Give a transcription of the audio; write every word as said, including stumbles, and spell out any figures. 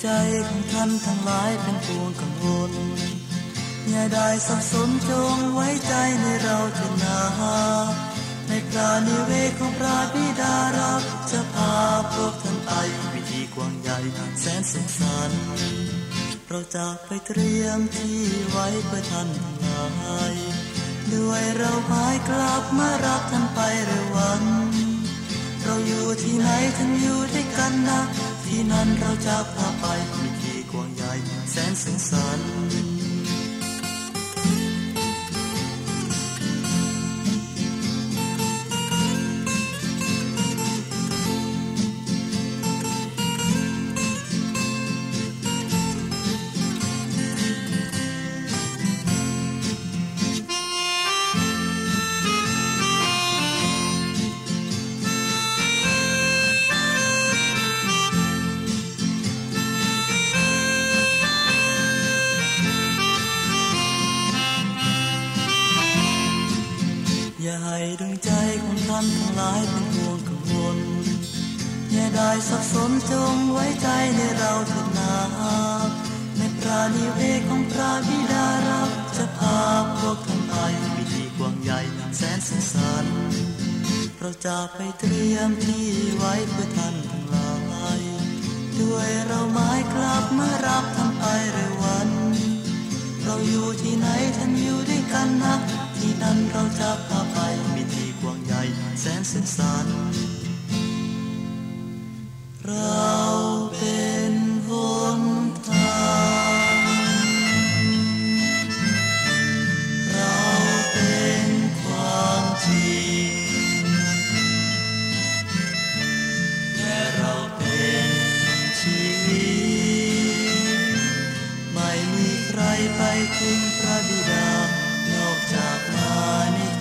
ใจของท่านทั้งหลายเป็นปวงกังวลอย่าได้สับสนจงไว้ใจในเราเถิดนาในพระนิเวศของพระบิดาเราจะพาพวกท่านไปวิธีกว้างใหญ่แสนสุขสันต์เราจะไปเตรียมที่ไว้เพื่อท่านทั้งหลายด้วยเราหมายกลับมารับท่านไปเร็ววันเราอยู่ที่ไหนท่านอยู่ด้วยกันนะที่นั้นเราจะพาไปวิธีกว้างใหญ่แสนสุขสันต์อย่าให้ดวงใจของท่านทั้งหลายเป็นห่วงกังวลอย่าได้สับสนจงไว้ใจในเราเถิดนาในพระนิเวศของพระบิดาเราจะพาพวกท่านไปวิธีกว้างใหญ่แสนสุขสันต์เราจะไปเตรียมที่ไว้เพื่อท่านทั้งหลายด้วยเราหมายกลับมารับท่านไปเร็ววันเราอยู่ที่ไหนท่านอยู่ด้วยกันนะที่นั้นเราจะพาไปวิธีกว้างใหญ่แสนสุขสันต์เราเป็นหนทางเราเป็นความจริงและเราเป็นชีวิตไม่มีใครไปถึงพระบิดานอกจากมาใน